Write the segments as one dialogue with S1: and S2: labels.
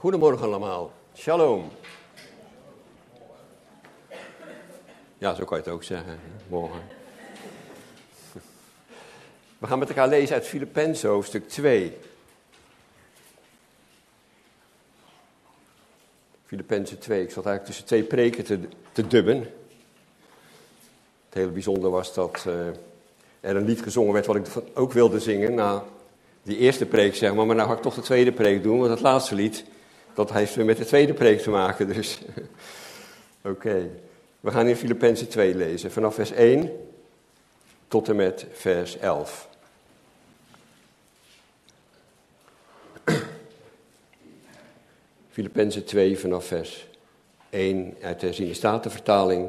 S1: Goedemorgen allemaal. Shalom. Ja, zo kan je het ook zeggen. Morgen. We gaan met elkaar lezen uit Filippenzen hoofdstuk 2. Filippenzen 2. Ik zat eigenlijk tussen twee preken te dubben. Het hele bijzondere was dat er een lied gezongen werd wat ik ook wilde zingen. Na die eerste preek, zeg maar nou ga ik toch de tweede preek doen. Want het laatste lied, dat heeft weer met de tweede preek te maken. Dus oké. We gaan in Filippenzen 2 lezen. Vanaf vers 1 tot en met vers 11. Filippenzen 2 vanaf vers 1 uit de herziene statenvertaling.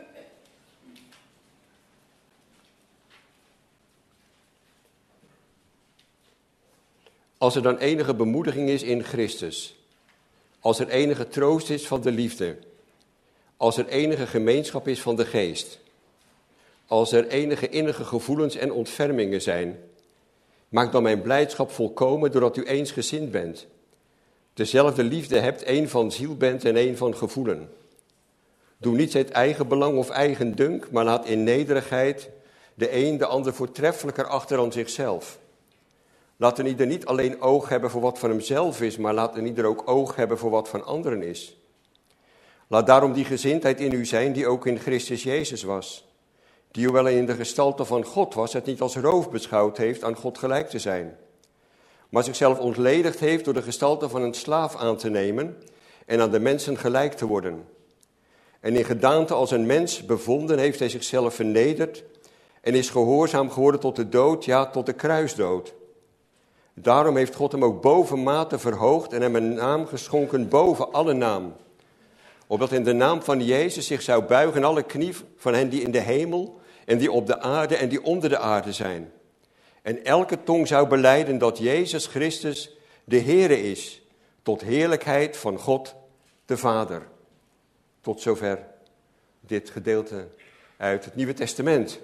S1: Als er dan enige bemoediging is in Christus, als er enige troost is van de liefde, als er enige gemeenschap is van de geest, als er enige innige gevoelens en ontfermingen zijn, maak dan mijn blijdschap volkomen doordat u eensgezind bent, dezelfde liefde hebt, één van ziel bent en één van gevoelen. Doe niet het eigen belang of eigen dunk, maar laat in nederigheid de een de ander voortreffelijker achter dan zichzelf. Laat een ieder niet alleen oog hebben voor wat van hemzelf is, maar laat een ieder ook oog hebben voor wat van anderen is. Laat daarom die gezindheid in u zijn die ook in Christus Jezus was, die hoewel hij in de gestalte van God was, het niet als roof beschouwd heeft aan God gelijk te zijn, maar zichzelf ontledigd heeft door de gestalte van een slaaf aan te nemen en aan de mensen gelijk te worden. En in gedaante als een mens bevonden heeft hij zichzelf vernederd en is gehoorzaam geworden tot de dood, ja, tot de kruisdood. Daarom heeft God hem ook bovenmate verhoogd en hem een naam geschonken boven alle naam. Opdat in de naam van Jezus zich zou buigen alle knie van hen die in de hemel en die op de aarde en die onder de aarde zijn. En elke tong zou belijden dat Jezus Christus de Heere is, tot heerlijkheid van God de Vader. Tot zover dit gedeelte uit het Nieuwe Testament.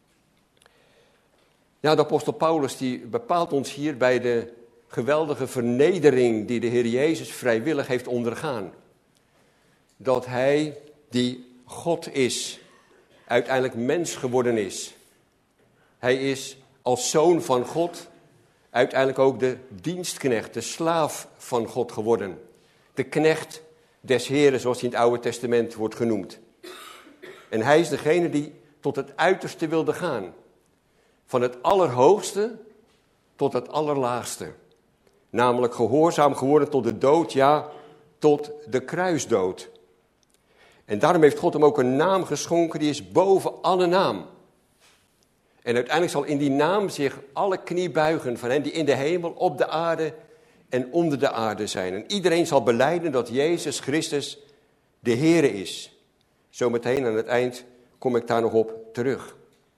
S1: Ja, de apostel Paulus die bepaalt ons hier bij de geweldige vernedering die de Heer Jezus vrijwillig heeft ondergaan. Dat hij, die God is, uiteindelijk mens geworden is. Hij is als zoon van God uiteindelijk ook de dienstknecht, de slaaf van God geworden. De knecht des Heren, zoals hij in het Oude Testament wordt genoemd. En hij is degene die tot het uiterste wilde gaan. Van het allerhoogste tot het allerlaagste. Namelijk gehoorzaam geworden tot de dood, ja, tot de kruisdood. En daarom heeft God hem ook een naam geschonken, die is boven alle naam. En uiteindelijk zal in die naam zich alle knie buigen van hen die in de hemel, op de aarde en onder de aarde zijn. En iedereen zal belijden dat Jezus Christus de Heere is. Zometeen aan het eind kom ik daar nog op terug.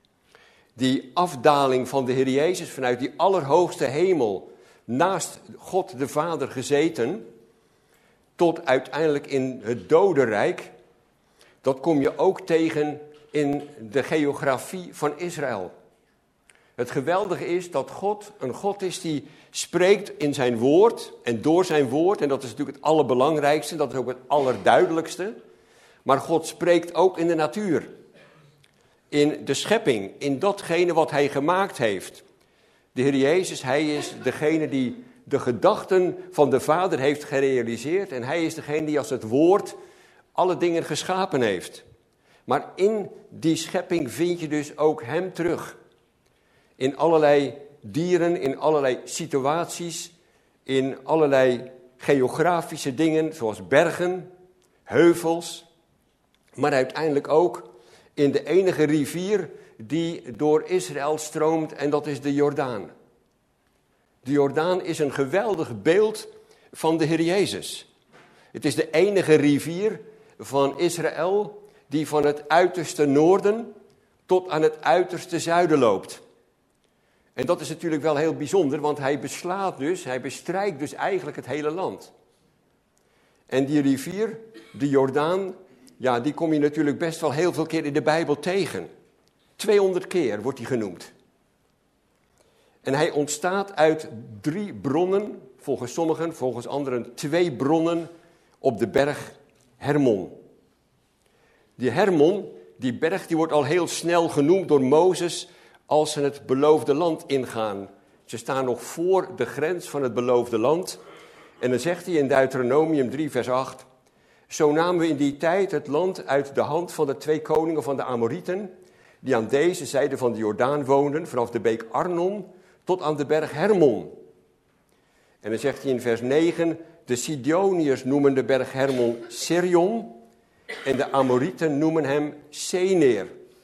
S1: Die afdaling van de Heer Jezus vanuit die allerhoogste hemel, naast God de Vader gezeten, tot uiteindelijk in het dodenrijk, dat kom je ook tegen in de geografie van Israël. Het geweldige is dat God een God is die spreekt in zijn woord en door zijn woord, en dat is natuurlijk het allerbelangrijkste, dat is ook het allerduidelijkste, maar God spreekt ook in de natuur. In de schepping, in datgene wat hij gemaakt heeft. De Heer Jezus, hij is degene die de gedachten van de Vader heeft gerealiseerd. En hij is degene die als het woord alle dingen geschapen heeft. Maar in die schepping vind je dus ook hem terug. In allerlei dieren, in allerlei situaties, in allerlei geografische dingen, zoals bergen, heuvels. Maar uiteindelijk ook in de enige rivier die door Israël stroomt, en dat is de Jordaan. De Jordaan is een geweldig beeld van de Heer Jezus. Het is de enige rivier van Israël die van het uiterste noorden tot aan het uiterste zuiden loopt. En dat is natuurlijk wel heel bijzonder, want hij bestrijkt dus eigenlijk het hele land. En die rivier, de Jordaan, ja, die kom je natuurlijk best wel heel veel keer in de Bijbel tegen. 200 keer wordt hij genoemd. En hij ontstaat uit 3 bronnen volgens sommigen, volgens anderen 2 bronnen op de berg Hermon. Die Hermon, die berg, die wordt al heel snel genoemd door Mozes als ze het beloofde land ingaan. Ze staan nog voor de grens van het beloofde land. En dan zegt hij in Deuteronomium 3 vers 8... Zo namen we in die tijd het land uit de hand van de 2 koningen van de Amorieten, die aan deze zijde van de Jordaan woonden, vanaf de beek Arnon tot aan de berg Hermon. En dan zegt hij in vers 9, de Sidoniërs noemen de berg Hermon Sirion en de Amorieten noemen hem Seneer.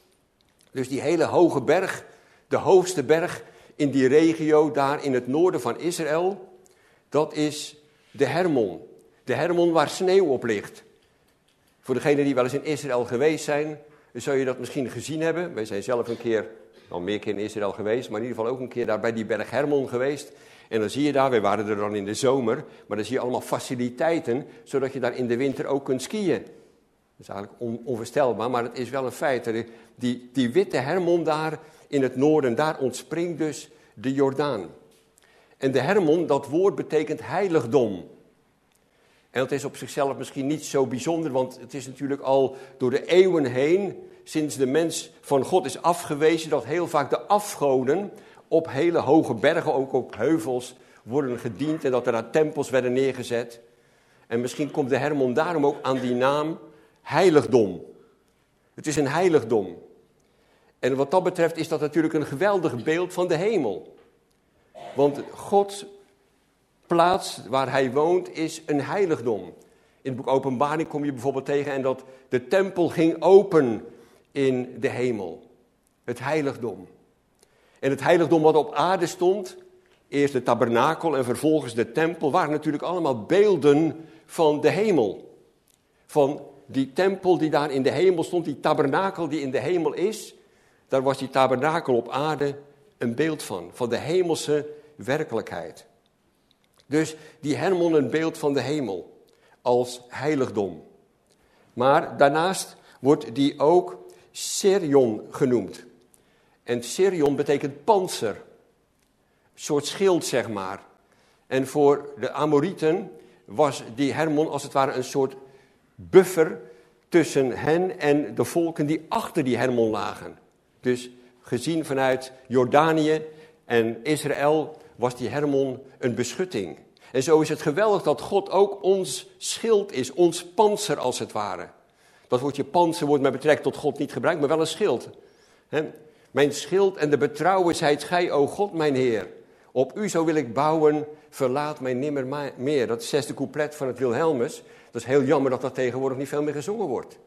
S1: Dus die hele hoge berg, de hoogste berg in die regio daar in het noorden van Israël, dat is de Hermon. De Hermon waar sneeuw op ligt. Voor degenen die wel eens in Israël geweest zijn, zou je dat misschien gezien hebben. Wij zijn zelf een keer, al meer keer in Israël geweest, maar in ieder geval ook een keer daar bij die berg Hermon geweest. En dan zie je daar, wij waren er dan in de zomer, maar dan zie je allemaal faciliteiten, zodat je daar in de winter ook kunt skiën. Dat is eigenlijk onvoorstelbaar, maar het is wel een feit. Die witte Hermon daar in het noorden, daar ontspringt dus de Jordaan. En de Hermon, dat woord betekent heiligdom. En dat is op zichzelf misschien niet zo bijzonder, want het is natuurlijk al door de eeuwen heen, sinds de mens van God is afgewezen, dat heel vaak de afgoden op hele hoge bergen, ook op heuvels, worden gediend en dat er daar tempels werden neergezet. En misschien komt de Hermon daarom ook aan die naam heiligdom. Het is een heiligdom. En wat dat betreft is dat natuurlijk een geweldig beeld van de hemel. Want Gods plaats waar hij woont is een heiligdom. In het boek Openbaring kom je bijvoorbeeld tegen en dat de tempel ging open in de hemel. Het heiligdom. En het heiligdom wat op aarde stond, eerst de tabernakel en vervolgens de tempel, waren natuurlijk allemaal beelden van de hemel. Van die tempel die daar in de hemel stond, die tabernakel die in de hemel is, daar was die tabernakel op aarde een beeld van de hemelse werkelijkheid. Dus die Hermon een beeld van de hemel, als heiligdom. Maar daarnaast wordt die ook Sirion genoemd. En Sirion betekent pantser, een soort schild zeg maar. En voor de Amorieten was die Hermon als het ware een soort buffer tussen hen en de volken die achter die Hermon lagen. Dus gezien vanuit Jordanië en Israël was die Hermon een beschutting. En zo is het geweldig dat God ook ons schild is, ons pantser als het ware. Dat woordje pantser wordt met betrekking tot God niet gebruikt, maar wel een schild. Mijn schild en de betrouwen zijt gij, o God, mijn Heer. Op u zo wil ik bouwen, verlaat mij nimmer meer. Dat is het 6e couplet van het Wilhelmus. Dat is heel jammer dat dat tegenwoordig niet veel meer gezongen wordt.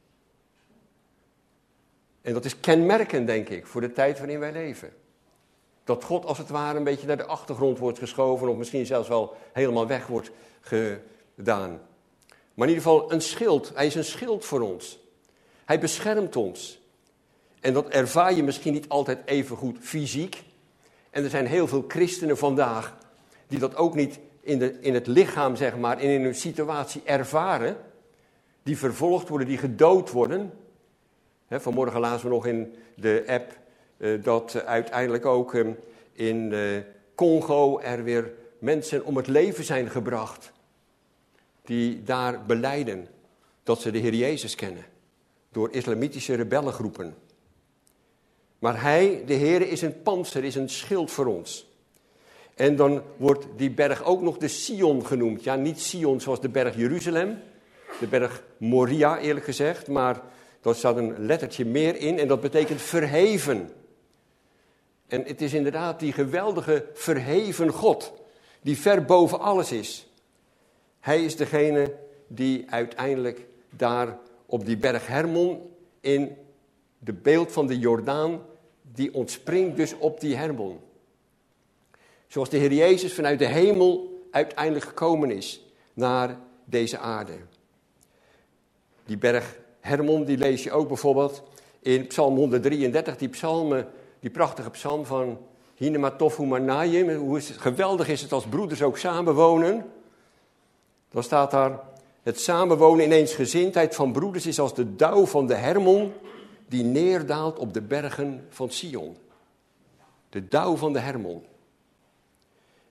S1: En dat is kenmerkend, denk ik, voor de tijd waarin wij leven. Dat God als het ware een beetje naar de achtergrond wordt geschoven of misschien zelfs wel helemaal weg wordt gedaan. Maar in ieder geval een schild. Hij is een schild voor ons. Hij beschermt ons. En dat ervaar je misschien niet altijd even goed fysiek. En er zijn heel veel christenen vandaag die dat ook niet in het lichaam, zeg maar, en in hun situatie ervaren. Die vervolgd worden, die gedood worden. Vanmorgen lazen we nog in de app dat uiteindelijk ook in Congo er weer mensen om het leven zijn gebracht. Die daar belijden dat ze de Heer Jezus kennen. Door islamitische rebellengroepen. Maar hij, de Heer, is een pantser, is een schild voor ons. En dan wordt die berg ook nog de Sion genoemd. Ja, niet Sion zoals de berg Jeruzalem. De berg Moria eerlijk gezegd. Maar daar staat een lettertje meer in en dat betekent verheven. En het is inderdaad die geweldige verheven God. Die ver boven alles is. Hij is degene die uiteindelijk daar op die berg Hermon in de beeld van de Jordaan, die ontspringt dus op die Hermon. Zoals de Heer Jezus vanuit de hemel uiteindelijk gekomen is naar deze aarde. Die berg Hermon, die lees je ook bijvoorbeeld in Psalm 133, die prachtige psalm van Hinema Tofu Manayim. Hoe geweldig is het als broeders ook samenwonen. Dan staat daar, het samenwonen in eensgezindheid van broeders is als de dauw van de Hermon die neerdaalt op de bergen van Sion. De dauw van de Hermon.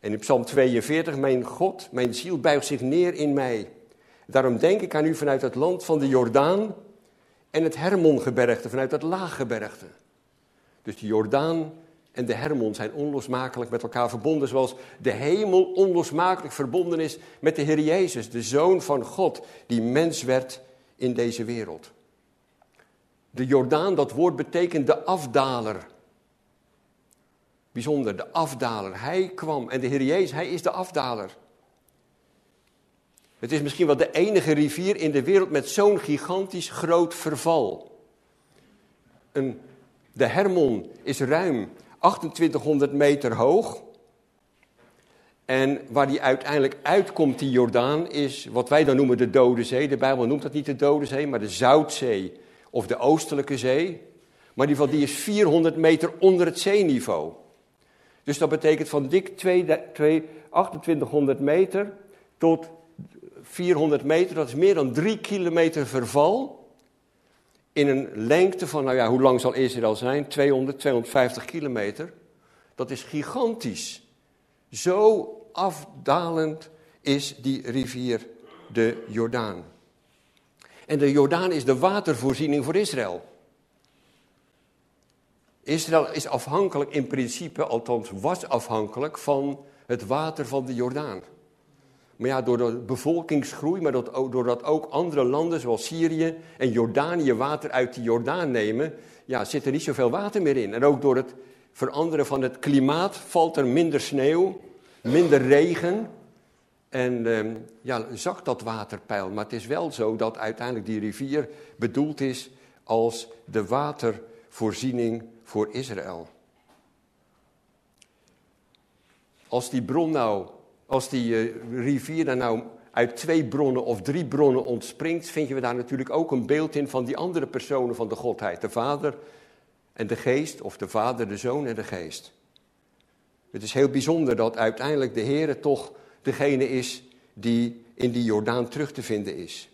S1: En in Psalm 42, mijn God, mijn ziel buigt zich neer in mij. Daarom denk ik aan u vanuit het land van de Jordaan en het Hermongebergte, vanuit het Laaggebergte. Dus de Jordaan en de Hermon zijn onlosmakelijk met elkaar verbonden, zoals de hemel onlosmakelijk verbonden is met de Heer Jezus, de Zoon van God, die mens werd in deze wereld. De Jordaan, dat woord betekent de afdaler. Bijzonder, de afdaler. Hij kwam en de Heer Jezus, hij is de afdaler. Het is misschien wel de enige rivier in de wereld met zo'n gigantisch groot verval. De Hermon is ruim 2800 meter hoog. En waar die uiteindelijk uitkomt, die Jordaan, is wat wij dan noemen de Dode Zee. De Bijbel noemt dat niet de Dode Zee, maar de Zoutzee of de Oostelijke Zee. Maar in ieder geval, die is 400 meter onder het zeeniveau. Dus dat betekent van dik 2800 meter tot 400 meter, dat is meer dan 3 kilometer verval. In een lengte van, nou ja, hoe lang zal Israël zijn? 250 kilometer. Dat is gigantisch. Zo afdalend is die rivier de Jordaan. En de Jordaan is de watervoorziening voor Israël. Israël is afhankelijk in principe, althans was afhankelijk van het water van de Jordaan. Maar ja, door de bevolkingsgroei, maar doordat ook andere landen zoals Syrië en Jordanië water uit de Jordaan nemen, ja, zit er niet zoveel water meer in. En ook door het veranderen van het klimaat valt er minder sneeuw, minder regen en zakt dat waterpeil. Maar het is wel zo dat uiteindelijk die rivier bedoeld is als de watervoorziening voor Israël. Als die rivier dan nou uit 2 bronnen of 3 bronnen ontspringt, vinden we daar natuurlijk ook een beeld in van die andere personen van de Godheid. De Vader en de Geest, of de Vader, de Zoon en de Geest. Het is heel bijzonder dat uiteindelijk de Heere toch degene is die in die Jordaan terug te vinden is.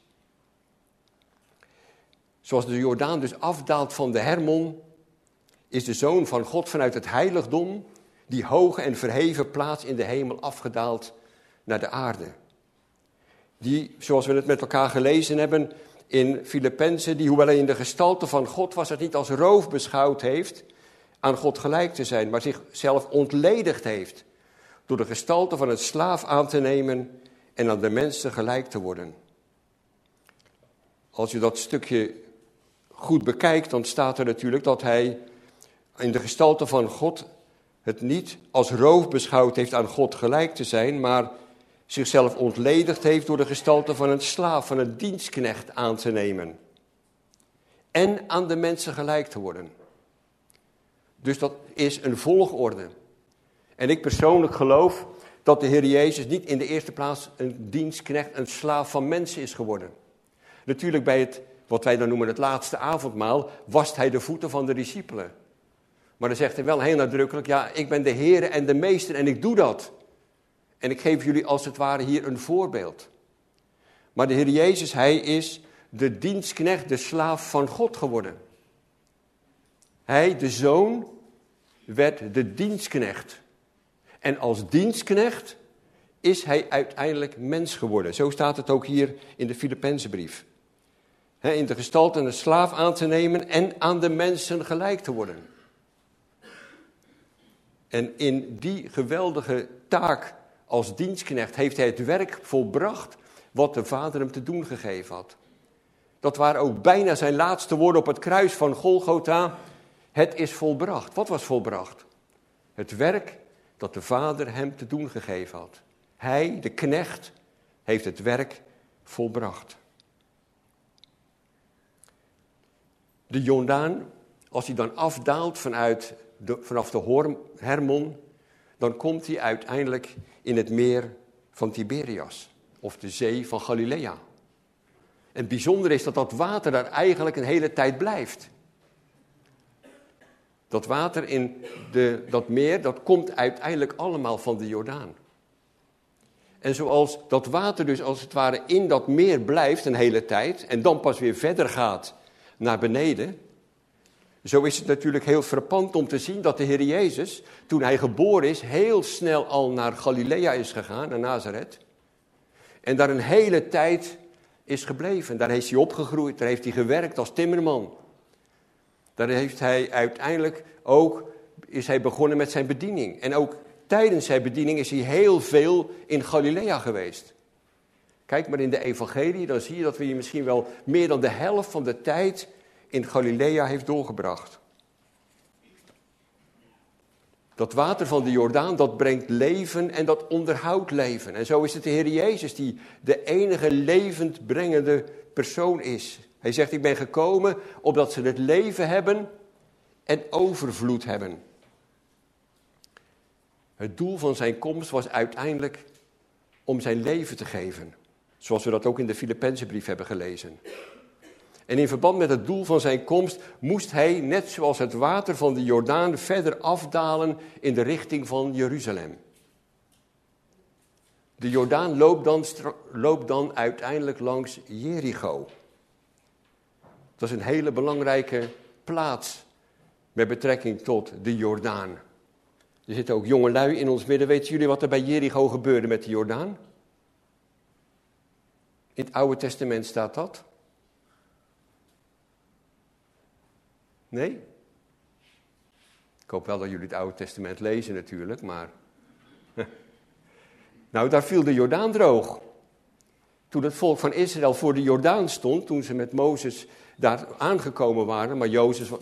S1: Zoals de Jordaan dus afdaalt van de Hermon, is de Zoon van God vanuit het heiligdom, die hoge en verheven plaats in de hemel, afgedaald naar de aarde. Die, zoals we het met elkaar gelezen hebben in Filippenzen, die hoewel hij in de gestalte van God was, het niet als roof beschouwd heeft aan God gelijk te zijn, maar zichzelf ontledigd heeft door de gestalte van een slaaf aan te nemen en aan de mensen gelijk te worden. Als je dat stukje goed bekijkt, dan staat er natuurlijk dat hij in de gestalte van God het niet als roof beschouwd heeft aan God gelijk te zijn, maar zichzelf ontledigd heeft door de gestalte van een slaaf, van een dienstknecht aan te nemen. En aan de mensen gelijk te worden. Dus dat is een volgorde. En ik persoonlijk geloof dat de Heer Jezus niet in de eerste plaats een dienstknecht, een slaaf van mensen is geworden. Natuurlijk bij het, wat wij dan noemen het laatste avondmaal, wast hij de voeten van de discipelen. Maar dan zegt hij wel heel nadrukkelijk, ja, ik ben de Heere en de Meester en ik doe dat. En ik geef jullie als het ware hier een voorbeeld. Maar de Heer Jezus, hij is de dienstknecht, de slaaf van God geworden. Hij, de Zoon, werd de dienstknecht. En als dienstknecht is hij uiteindelijk mens geworden. Zo staat het ook hier in de Filippenzenbrief. In de gestalte een slaaf aan te nemen en aan de mensen gelijk te worden. En in die geweldige taak als dienstknecht heeft hij het werk volbracht wat de Vader hem te doen gegeven had. Dat waren ook bijna zijn laatste woorden op het kruis van Golgotha. Het is volbracht. Wat was volbracht? Het werk dat de Vader hem te doen gegeven had. Hij, de knecht, heeft het werk volbracht. De Jordaan, als hij dan afdaalt vanaf de Hermon, dan komt hij uiteindelijk in het meer van Tiberias, of de zee van Galilea. En het bijzondere is dat dat water daar eigenlijk een hele tijd blijft. Dat water in dat meer, dat komt uiteindelijk allemaal van de Jordaan. En zoals dat water dus als het ware in dat meer blijft een hele tijd, en dan pas weer verder gaat naar beneden, Zo is het natuurlijk heel frappant om te zien dat de Heer Jezus, toen hij geboren is, heel snel al naar Galilea is gegaan, naar Nazareth. En daar een hele tijd is gebleven. Daar is hij opgegroeid, daar heeft hij gewerkt als timmerman. Daar heeft hij uiteindelijk ook, is hij begonnen met zijn bediening. En ook tijdens zijn bediening is hij heel veel in Galilea geweest. Kijk maar in de evangelie, dan zie je dat hij misschien wel meer dan de helft van de tijd in Galilea heeft doorgebracht. Dat water van de Jordaan, dat brengt leven en dat onderhoudt leven. En zo is het de Heer Jezus die de enige levend brengende persoon is. Hij zegt, ik ben gekomen opdat ze het leven hebben en overvloed hebben. Het doel van zijn komst was uiteindelijk om zijn leven te geven. Zoals we dat ook in de Filippenzenbrief hebben gelezen. En in verband met het doel van zijn komst moest hij, net zoals het water van de Jordaan, verder afdalen in de richting van Jeruzalem. De Jordaan loopt dan uiteindelijk langs Jericho. Dat is een hele belangrijke plaats met betrekking tot de Jordaan. Er zitten ook jongelui in ons midden. Weten jullie wat er bij Jericho gebeurde met de Jordaan? In het Oude Testament staat dat. Nee? Ik hoop wel dat jullie het Oude Testament lezen natuurlijk, maar... Nou, daar viel de Jordaan droog. Toen het volk van Israël voor de Jordaan stond, toen ze met Mozes daar aangekomen waren, maar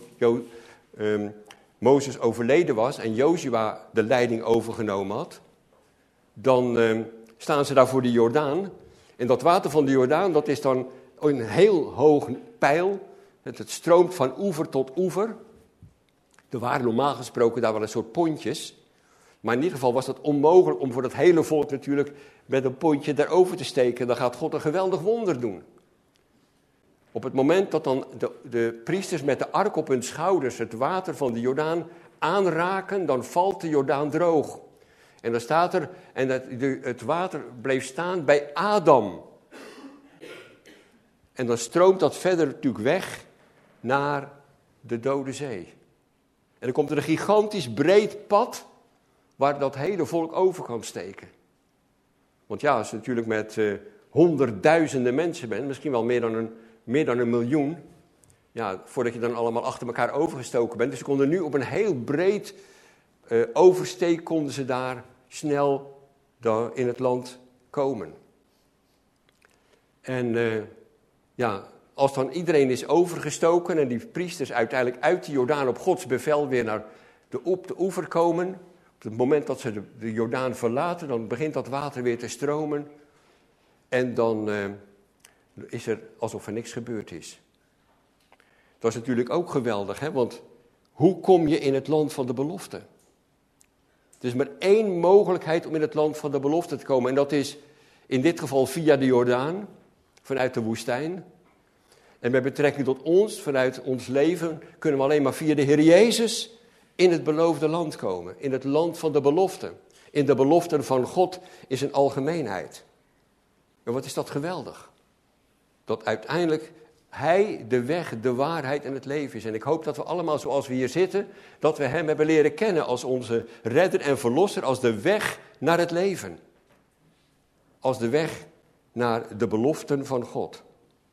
S1: Mozes overleden was en Jozua de leiding overgenomen had, dan staan ze daar voor de Jordaan. En dat water van de Jordaan, dat is dan een heel hoog pijl. Het stroomt van oever tot oever. Er waren normaal gesproken daar wel een soort pontjes. Maar in ieder geval was het onmogelijk om voor het hele volk natuurlijk met een pontje daarover te steken. Dan gaat God een geweldig wonder doen. Op het moment dat dan de priesters met de ark op hun schouders het water van de Jordaan aanraken, dan valt de Jordaan droog. En dan staat er, en het water bleef staan bij Adam. En dan stroomt dat verder natuurlijk weg naar de Dode Zee. En dan komt er een gigantisch breed pad waar dat hele volk over kan steken. Want ja, als je natuurlijk met honderdduizenden mensen bent, misschien wel meer dan een miljoen, ja, voordat je dan allemaal achter elkaar overgestoken bent. Dus ze konden nu op een heel breed oversteek, konden ze daar snel in het land komen. En als dan iedereen is overgestoken en die priesters uiteindelijk uit de Jordaan op Gods bevel weer naar op de oever komen, op het moment dat ze de Jordaan verlaten, dan begint dat water weer te stromen. En dan is er alsof er niks gebeurd is. Dat is natuurlijk ook geweldig, hè? Want hoe kom je in het land van de belofte? Er is maar één mogelijkheid om in het land van de belofte te komen. En dat is in dit geval via de Jordaan, vanuit de woestijn. En met betrekking tot ons, vanuit ons leven, kunnen we alleen maar via de Heer Jezus in het beloofde land komen. In het land van de belofte. In de beloften van God is een algemeenheid. En wat is dat geweldig? Dat uiteindelijk Hij de weg, de waarheid en het leven is. En ik hoop dat we allemaal zoals we hier zitten, dat we Hem hebben leren kennen als onze redder en verlosser, als de weg naar het leven. Als de weg naar de beloften van God.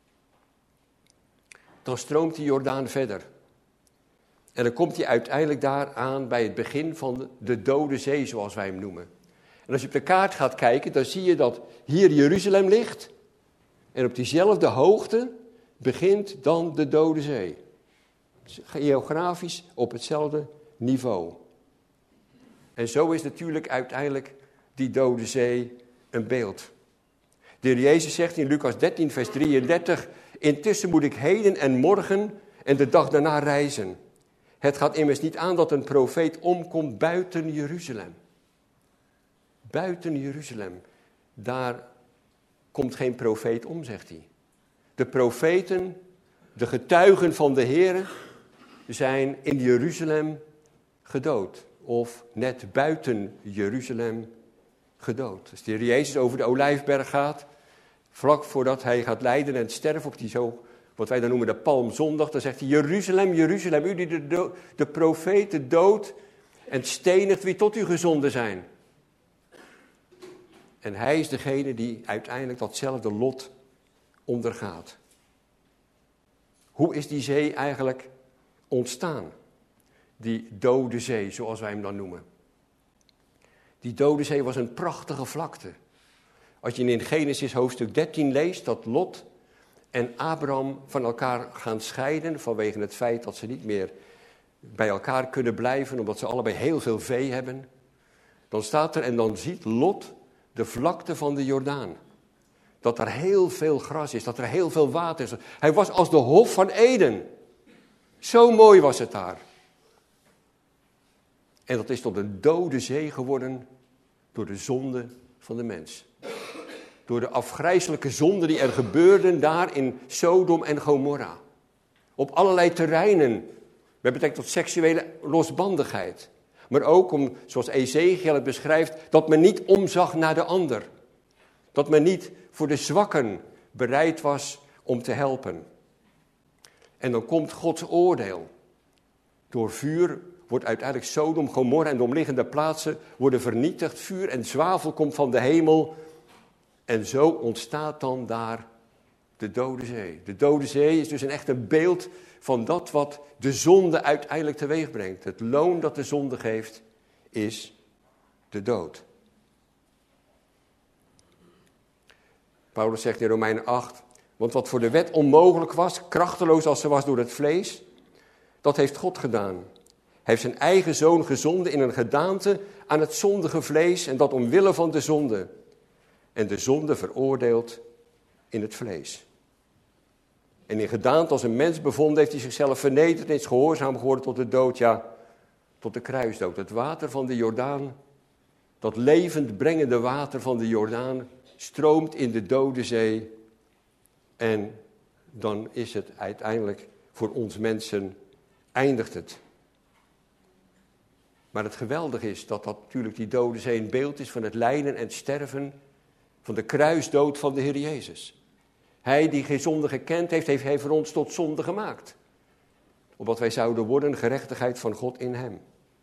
S1: Dan stroomt die Jordaan verder. En dan komt hij uiteindelijk daar aan bij het begin van de Dode Zee, zoals wij hem noemen. En als je op de kaart gaat kijken, dan zie je dat hier Jeruzalem ligt. En op diezelfde hoogte begint dan de Dode Zee. Geografisch op hetzelfde niveau. En zo is natuurlijk uiteindelijk die Dode Zee een beeld. De Heer Jezus zegt in Lucas 13, vers 33... Intussen moet ik heden en morgen en de dag daarna reizen. Het gaat immers niet aan dat een profeet omkomt buiten Jeruzalem. Buiten Jeruzalem. Daar komt geen profeet om, zegt hij. De profeten, de getuigen van de Heer, zijn in Jeruzalem gedood. Of net buiten Jeruzalem gedood. Als de Heer Jezus over de Olijfberg gaat, vlak voordat hij gaat lijden en sterven op die zo wat wij dan noemen de Palmzondag, dan zegt hij: Jeruzalem, Jeruzalem, u die de profeten doodt en stenigt wie tot u gezonden zijn. En hij is degene die uiteindelijk datzelfde lot ondergaat. Hoe is die zee eigenlijk ontstaan? Die dode zee, zoals wij hem dan noemen. Die dode zee was een prachtige vlakte. Als je in Genesis hoofdstuk 13 leest dat Lot en Abraham van elkaar gaan scheiden vanwege het feit dat ze niet meer bij elkaar kunnen blijven, omdat ze allebei heel veel vee hebben. Dan staat er: en dan ziet Lot de vlakte van de Jordaan. Dat er heel veel gras is, dat er heel veel water is. Hij was als de Hof van Eden. Zo mooi was het daar. En dat is tot een dode zee geworden door de zonde van de mens. Door de afgrijselijke zonden die er gebeurden daar in Sodom en Gomorra. Op allerlei terreinen. Met betrekking tot seksuele losbandigheid. Maar ook om, zoals Ezekiel het beschrijft, dat men niet omzag naar de ander. Dat men niet voor de zwakken bereid was om te helpen. En dan komt Gods oordeel. Door vuur wordt uiteindelijk Sodom, Gomorra en de omliggende plaatsen worden vernietigd. Vuur en zwavel komt van de hemel. En zo ontstaat dan daar de dode zee. De dode zee is dus echt een beeld van dat wat de zonde uiteindelijk teweeg brengt. Het loon dat de zonde geeft is de dood. Paulus zegt in Romeinen 8, want wat voor de wet onmogelijk was, krachteloos als ze was door het vlees, dat heeft God gedaan. Hij heeft zijn eigen zoon gezonden in een gedaante aan het zondige vlees en dat omwille van de zonde. En de zonde veroordeeld in het vlees. En in gedaante als een mens bevonden heeft hij zichzelf vernederd en is gehoorzaam geworden tot de dood, ja, tot de kruisdood. Het water van de Jordaan, dat levend brengende water van de Jordaan, stroomt in de dode zee. En dan is het uiteindelijk voor ons mensen, eindigt het. Maar het geweldige is dat natuurlijk die dode zee een beeld is van het lijden en het sterven, van de kruisdood van de Heer Jezus. Hij die geen zonde gekend heeft, heeft hij voor ons tot zonde gemaakt. Opdat wij zouden worden gerechtigheid van God in hem.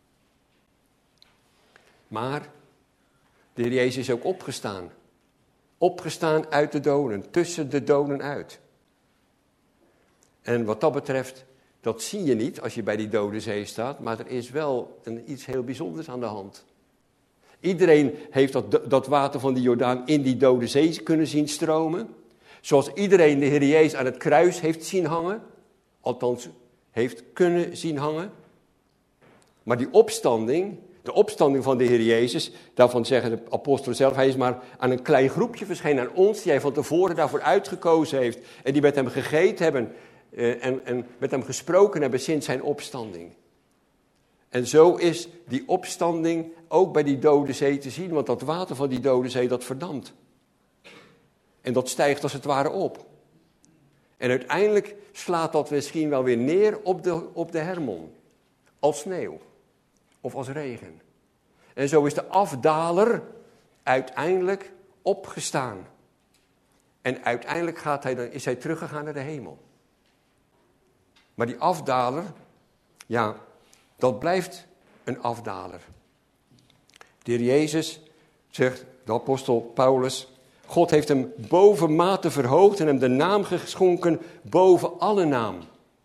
S1: Maar de Heer Jezus is ook opgestaan. Opgestaan uit de doden, tussen de doden uit. En wat dat betreft, dat zie je niet als je bij die dode zee staat, maar er is wel iets heel bijzonders aan de hand. Iedereen heeft dat water van die Jordaan in die dode zee kunnen zien stromen. Zoals iedereen de Heer Jezus aan het kruis heeft zien hangen. Althans, heeft kunnen zien hangen. Maar die opstanding, de opstanding van de Heer Jezus, daarvan zeggen de apostelen zelf, hij is maar aan een klein groepje verschenen, aan ons, die hij van tevoren daarvoor uitgekozen heeft. En die met hem gegeten hebben en met hem gesproken hebben sinds zijn opstanding. En zo is die opstanding ook bij die dode zee te zien, want dat water van die dode zee, dat verdampt. En dat stijgt als het ware op. En uiteindelijk slaat dat misschien wel weer neer op de Hermon. Als sneeuw. Of als regen. En zo is de afdaler uiteindelijk opgestaan. En uiteindelijk is hij teruggegaan naar de hemel. Maar die afdaler, ja, dat blijft een afdaler. De Heer Jezus, zegt de apostel Paulus, God heeft hem bovenmate verhoogd en hem de naam geschonken boven alle naam.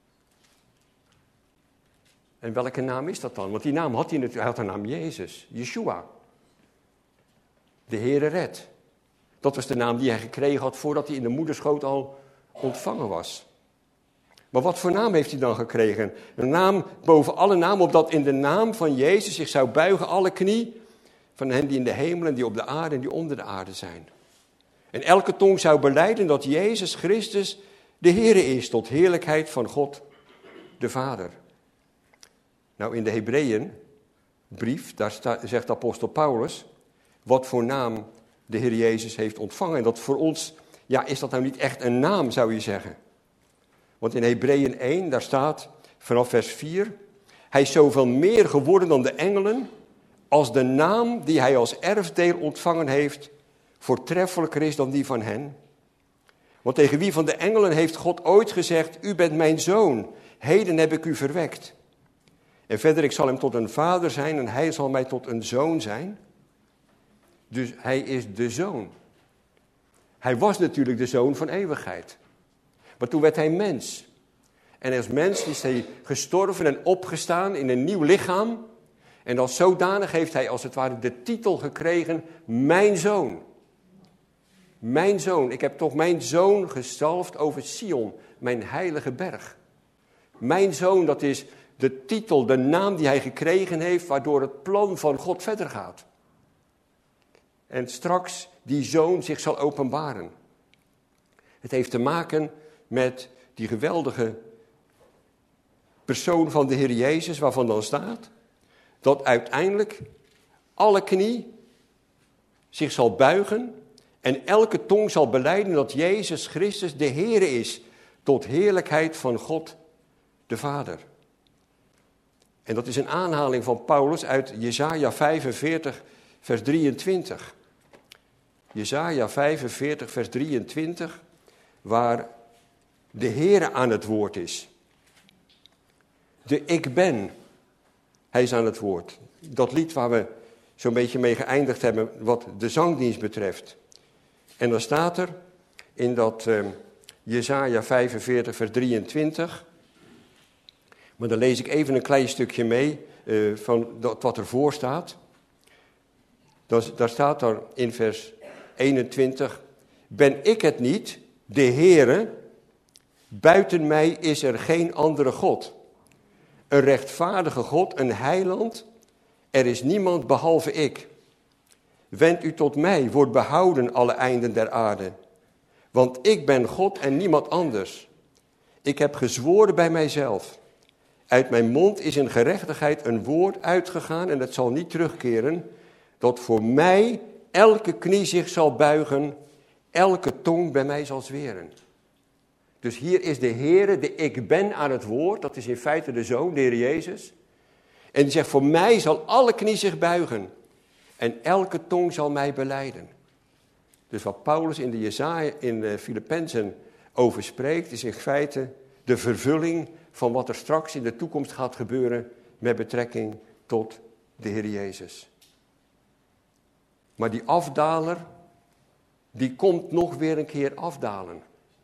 S1: En welke naam is dat dan? Want die naam had hij natuurlijk, hij had de naam Jezus, Yeshua. De Heere redt. Dat was de naam die hij gekregen had voordat hij in de moederschoot al ontvangen was. Maar wat voor naam heeft hij dan gekregen? Een naam boven alle naam, opdat in de naam van Jezus zich zou buigen alle knie van hen die in de hemel en die op de aarde en die onder de aarde zijn. En elke tong zou belijden dat Jezus Christus de Heere is, tot heerlijkheid van God de Vader. Nou, in de Hebreeënbrief, daar zegt de apostel Paulus wat voor naam de Heer Jezus heeft ontvangen. En dat voor ons, ja, is dat nou niet echt een naam, zou je zeggen. Want in Hebreeën 1, daar staat vanaf vers 4, hij is zoveel meer geworden dan de engelen, als de naam die hij als erfdeel ontvangen heeft, voortreffelijker is dan die van hen. Want tegen wie van de engelen heeft God ooit gezegd, u bent mijn zoon, heden heb ik u verwekt. En verder, ik zal hem tot een vader zijn en hij zal mij tot een zoon zijn. Dus hij is de zoon. Hij was natuurlijk de zoon van eeuwigheid. Maar toen werd hij mens. En als mens is hij gestorven en opgestaan in een nieuw lichaam. En als zodanig heeft hij als het ware de titel gekregen, mijn zoon. Mijn zoon, ik heb toch mijn zoon gezalfd over Sion, mijn heilige berg. Mijn zoon, dat is de titel, de naam die hij gekregen heeft, waardoor het plan van God verder gaat. En straks die zoon zich zal openbaren. Het heeft te maken met die geweldige persoon van de Heer Jezus, waarvan dan staat dat uiteindelijk alle knie zich zal buigen en elke tong zal belijden dat Jezus Christus de Heer is, tot heerlijkheid van God de Vader. En dat is een aanhaling van Paulus uit Jesaja 45, vers 23. Jesaja 45, vers 23, waar de Heere aan het woord is. De ik ben, hij is aan het woord. Dat lied waar we zo'n beetje mee geëindigd hebben, wat de zangdienst betreft. En dan staat er in dat Jesaja 45, vers 23... Maar dan lees ik even een klein stukje mee van dat wat ervoor staat. Daar staat er in vers 21. Ben ik het niet, de Heere, buiten mij is er geen andere God. Een rechtvaardige God, een heiland, er is niemand behalve ik. Wend u tot mij, word behouden alle einden der aarde. Want ik ben God en niemand anders. Ik heb gezworen bij mijzelf. Uit mijn mond is in gerechtigheid een woord uitgegaan en het zal niet terugkeren, dat voor mij elke knie zich zal buigen, elke tong bij mij zal zweren. Dus hier is de Heere, de ik ben aan het woord, dat is in feite de Zoon, de Heer Jezus. En die zegt, voor mij zal alle knie zich buigen en elke tong zal mij belijden. Dus wat Paulus in de Jesaja, in de Filippenzen over spreekt, is in feite de vervulling van wat er straks in de toekomst gaat gebeuren met betrekking tot de Heer Jezus. Maar die afdaler, die komt nog weer een keer afdalen.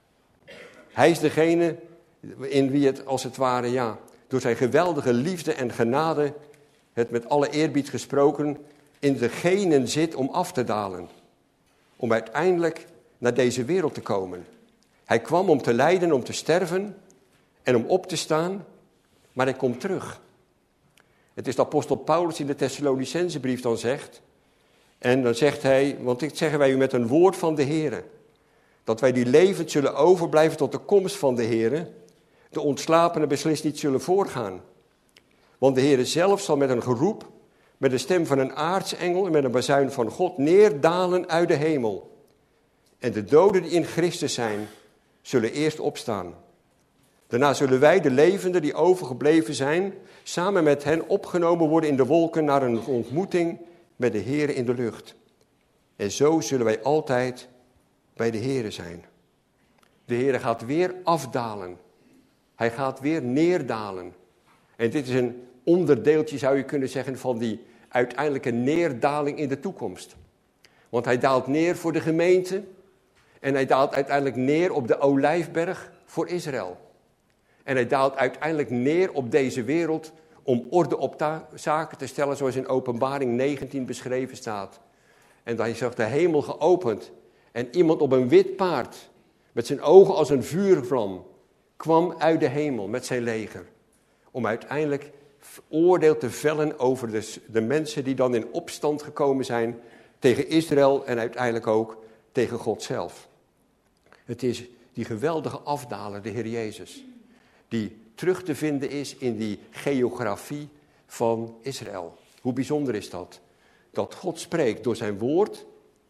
S1: Hij is degene in wie het als het ware, door zijn geweldige liefde en genade, het met alle eerbied gesproken, in de genen zit om af te dalen. Om uiteindelijk naar deze wereld te komen. Hij kwam om te lijden, om te sterven en om op te staan, maar hij komt terug. Het is de apostel Paulus in de Thessalonicensebrief dan zegt. En dan zegt hij, want dit zeggen wij u met een woord van de Heere. Dat wij die levend zullen overblijven tot de komst van de Heere. De ontslapenen beslist niet zullen voorgaan. Want de Heere zelf zal met een geroep, met de stem van een aartsengel en met een bazuin van God neerdalen uit de hemel. En de doden die in Christus zijn, zullen eerst opstaan. Daarna zullen wij, de levenden die overgebleven zijn, samen met hen opgenomen worden in de wolken naar een ontmoeting met de Heere in de lucht. En zo zullen wij altijd bij de Heere zijn. De Heere gaat weer afdalen. Hij gaat weer neerdalen. En dit is een onderdeeltje, zou je kunnen zeggen, van die uiteindelijke neerdaling in de toekomst. Want hij daalt neer voor de gemeente en hij daalt uiteindelijk neer op de Olijfberg voor Israël. En hij daalt uiteindelijk neer op deze wereld om orde op zaken te stellen zoals in Openbaring 19 beschreven staat. En dan zegt de hemel geopend en iemand op een wit paard met zijn ogen als een vuurvlam kwam uit de hemel met zijn leger. Om uiteindelijk oordeel te vellen over de mensen die dan in opstand gekomen zijn tegen Israël en uiteindelijk ook tegen God zelf. Het is die geweldige afdaler, de Heer Jezus, die terug te vinden is in die geografie van Israël. Hoe bijzonder is dat? Dat God spreekt door zijn woord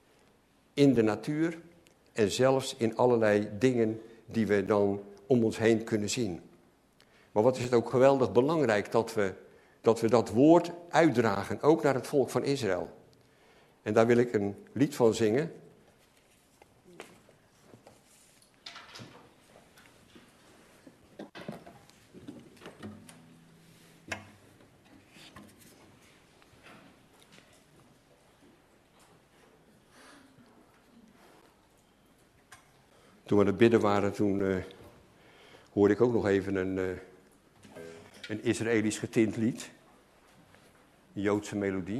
S1: in de natuur en zelfs in allerlei dingen die we dan om ons heen kunnen zien. Maar wat is het ook geweldig belangrijk dat we dat woord uitdragen, ook naar het volk van Israël. En daar wil ik een lied van zingen. Toen we aan het bidden waren, toen hoorde ik ook nog even een Israëlisch getint lied. Een Joodse melodie.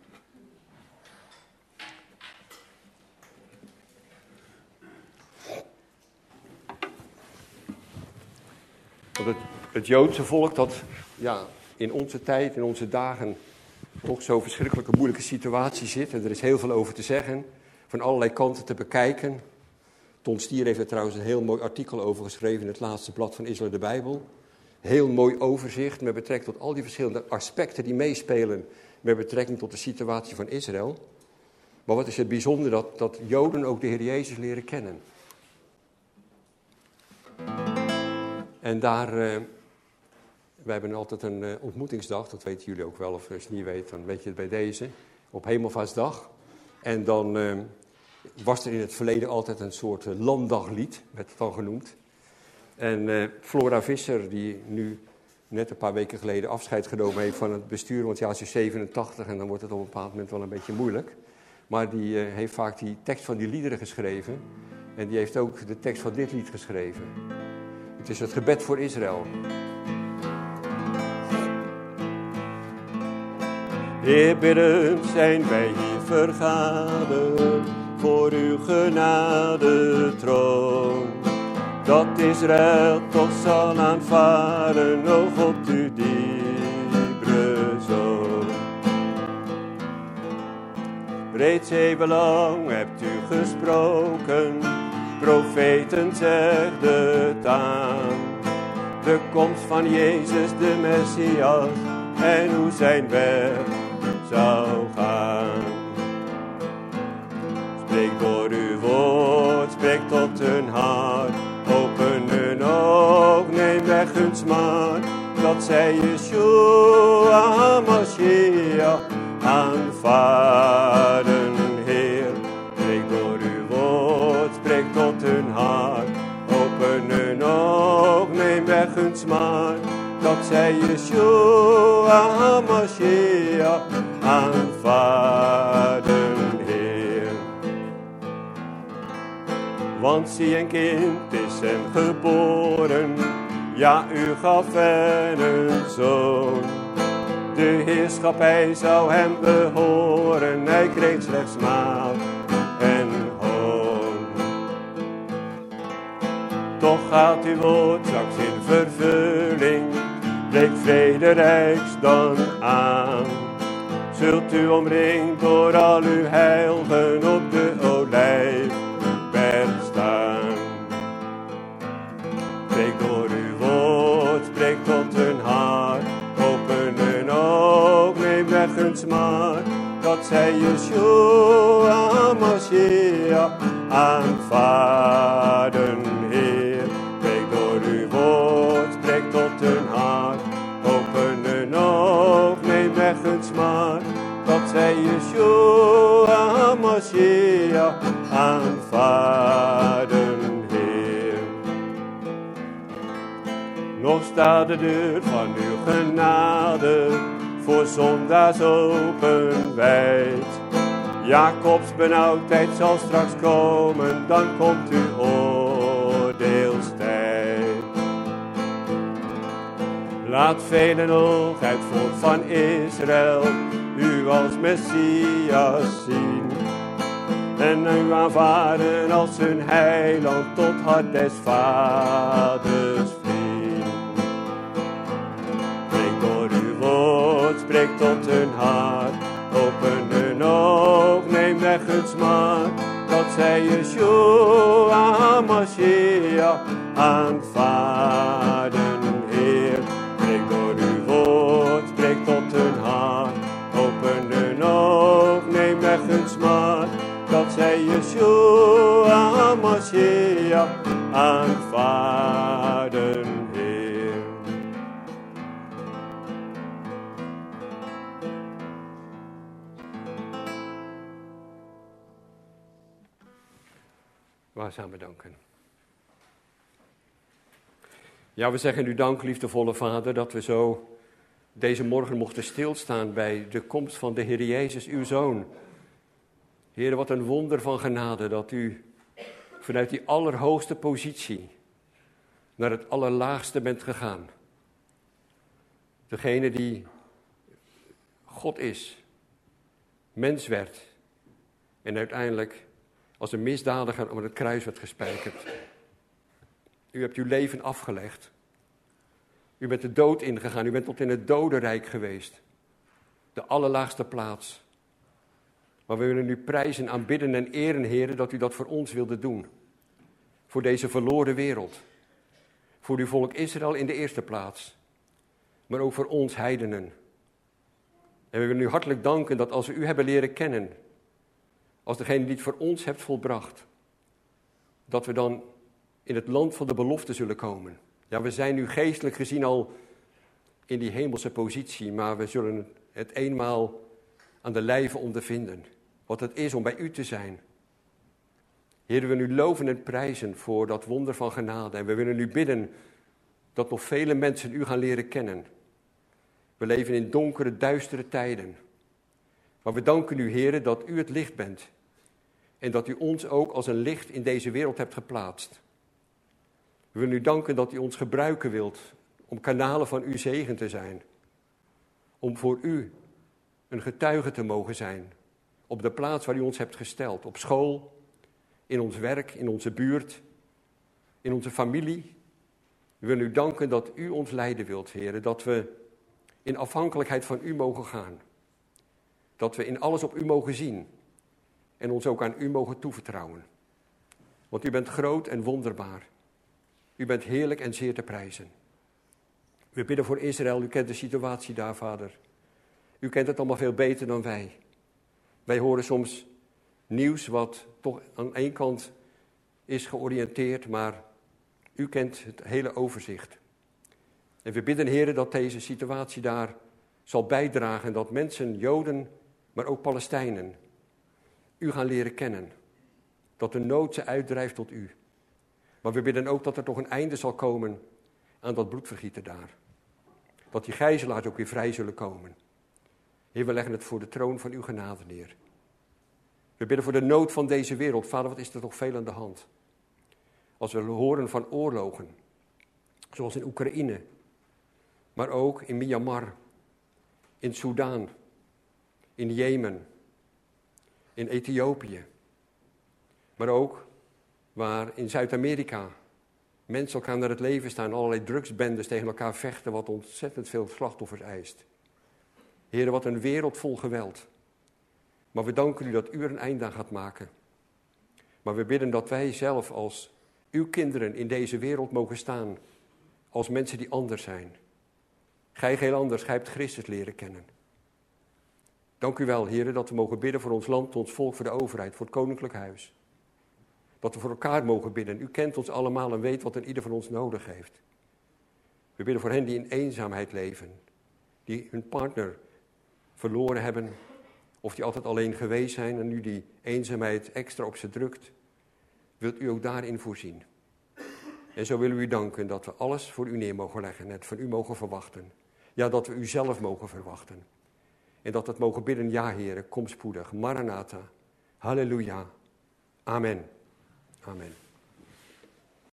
S1: Want het Joodse volk dat in onze tijd, in onze dagen, toch zo'n verschrikkelijke moeilijke situatie zit. En er is heel veel over te zeggen, van allerlei kanten te bekijken. Ton Stier heeft er trouwens een heel mooi artikel over geschreven in het laatste blad van Israël de Bijbel. Heel mooi overzicht met betrekking tot al die verschillende aspecten die meespelen met betrekking tot de situatie van Israël. Maar wat is het bijzonder dat Joden ook de Heer Jezus leren kennen. En daar, wij hebben altijd een ontmoetingsdag, dat weten jullie ook wel, of als je het niet weet, dan weet je het bij deze, op Hemelvaartsdag. En dan was er in het verleden altijd een soort landdaglied, werd het dan genoemd. En Flora Visser, die nu net een paar weken geleden afscheid genomen heeft van het bestuur, want ja, ze is 87 en dan wordt het op een bepaald moment wel een beetje moeilijk. Maar die heeft vaak die tekst van die liederen geschreven en die heeft ook de tekst van dit lied geschreven. Het is het gebed voor Israël. Heer, biddend zijn wij hier vergaderd voor uw genade troon. Dat Israël toch zal aanvaren, o God, uw dierbare Zoon. Reeds eeuwenlang hebt u gesproken, profeten zegden het aan. De komst van Jezus, de Messias, en hoe zijn weg zou gaan. Spreek door uw woord, spreek tot hun hart. Open hun oog, neem weg hun smaak. Dat zij Yeshua Mashiach aanvaarden, Heer. Spreek door uw woord, spreek tot hun hart. Open hun oog, neem weg hun smaak. Dat zij Yeshua Mashiach aanvaarden, Heer. Want zie, een kind is hem geboren, ja, u gaf hem een zoon. De heerschappij zou hem behoren, hij kreeg slechts maat en hoon. Toch gaat uw woord straks in vervulling, breekt vrede rijks dan aan. Zult u omringd door al uw heiligen op de olijfberg staan. Spreek door uw woord, spreek tot hun hart. Open hun oog, neem weg hun smaak. Dat zij Yeshua Mashiach aanvaarden, Heer. Spreek door uw woord, spreek tot hun hart. Open hun oog, neem weg hun smaak. Dat zij Yeshua Mashiach aanvaarden, Heer. Nog staat de deur van uw genade voor zondaars open wijd. Jacobs benauwdheid zal straks komen, dan komt uw oordeelstijd. Laat velen oog uit volk van Israël u als Messias zien. En u aanvaarden als hun heiland tot hart des vaders vriend. Spreek door uw woord, spreek tot hun hart. Open hun oog, neem weg hun smaak. Dat zij Yeshua Mashiach aanvaarden, Heer. Spreek door uw woord, spreek tot hun hart. Open hun oog, neem weg hun smaak. Dat zij Yeshua Mashiach aanvaarden, Heer. Waar zijn we danken? Ja, we zeggen u dank, liefdevolle Vader, dat we zo deze morgen mochten stilstaan bij de komst van de Heer Jezus, uw Zoon. Heer, wat een wonder van genade dat u vanuit die allerhoogste positie naar het allerlaagste bent gegaan. Degene die God is, mens werd en uiteindelijk als een misdadiger aan het kruis werd gespijkerd. U hebt uw leven afgelegd. U bent de dood ingegaan, u bent tot in het dodenrijk geweest. De allerlaagste plaats. Maar we willen u prijzen, aanbidden en eren, Heere, dat u dat voor ons wilde doen. Voor deze verloren wereld. Voor uw volk Israël in de eerste plaats. Maar ook voor ons heidenen. En we willen u hartelijk danken dat als we u hebben leren kennen, als degene die het voor ons hebt volbracht, dat we dan in het land van de belofte zullen komen. Ja, we zijn nu geestelijk gezien al in die hemelse positie, maar we zullen het eenmaal aan de lijve ondervinden. Wat het is om bij u te zijn. Heer, we willen u loven en prijzen voor dat wonder van genade. En we willen u bidden dat nog vele mensen u gaan leren kennen. We leven in donkere, duistere tijden. Maar we danken u, Heer, dat u het licht bent. En dat u ons ook als een licht in deze wereld hebt geplaatst. We willen u danken dat u ons gebruiken wilt om kanalen van uw zegen te zijn. Om voor u een getuige te mogen zijn. Op de plaats waar u ons hebt gesteld. Op school, in ons werk, in onze buurt, in onze familie. We willen u danken dat u ons leiden wilt, Heer. Dat we in afhankelijkheid van u mogen gaan. Dat we in alles op u mogen zien. En ons ook aan u mogen toevertrouwen. Want u bent groot en wonderbaar. U bent heerlijk en zeer te prijzen. We bidden voor Israël. U kent de situatie daar, Vader. U kent het allemaal veel beter dan wij. Wij horen soms nieuws wat toch aan één kant is georiënteerd, maar u kent het hele overzicht. En we bidden, Heer, dat deze situatie daar zal bijdragen, dat mensen, Joden, maar ook Palestijnen, u gaan leren kennen. Dat de nood ze uitdrijft tot u. Maar we bidden ook dat er toch een einde zal komen aan dat bloedvergieten daar. Dat die gijzelaars ook weer vrij zullen komen. Heer, we leggen het voor de troon van uw genade neer. We bidden voor de nood van deze wereld. Vader, wat is er toch veel aan de hand? Als we horen van oorlogen, zoals in Oekraïne, maar ook in Myanmar, in Soudaan, in Jemen, in Ethiopië, maar ook waar in Zuid-Amerika mensen elkaar naar het leven staan, allerlei drugsbendes tegen elkaar vechten, wat ontzettend veel slachtoffers eist. Heer, wat een wereld vol geweld. Maar we danken u dat u er een eind aan gaat maken. Maar we bidden dat wij zelf als uw kinderen in deze wereld mogen staan, als mensen die anders zijn. Gij geheel anders, gij hebt Christus leren kennen. Dank u wel, Heer, dat we mogen bidden voor ons land, ons volk, voor de overheid, voor het koninklijk huis. Dat we voor elkaar mogen bidden. U kent ons allemaal en weet wat een ieder van ons nodig heeft. We bidden voor hen die in eenzaamheid leven, die hun partner verloren hebben, of die altijd alleen geweest zijn en nu die eenzaamheid extra op ze drukt. Wilt u ook daarin voorzien. En zo willen we u danken dat we alles voor u neer mogen leggen en het van u mogen verwachten. Ja, dat we u zelf mogen verwachten. En dat we het mogen bidden, ja Heere, kom spoedig. Maranatha. Halleluja. Amen. Amen.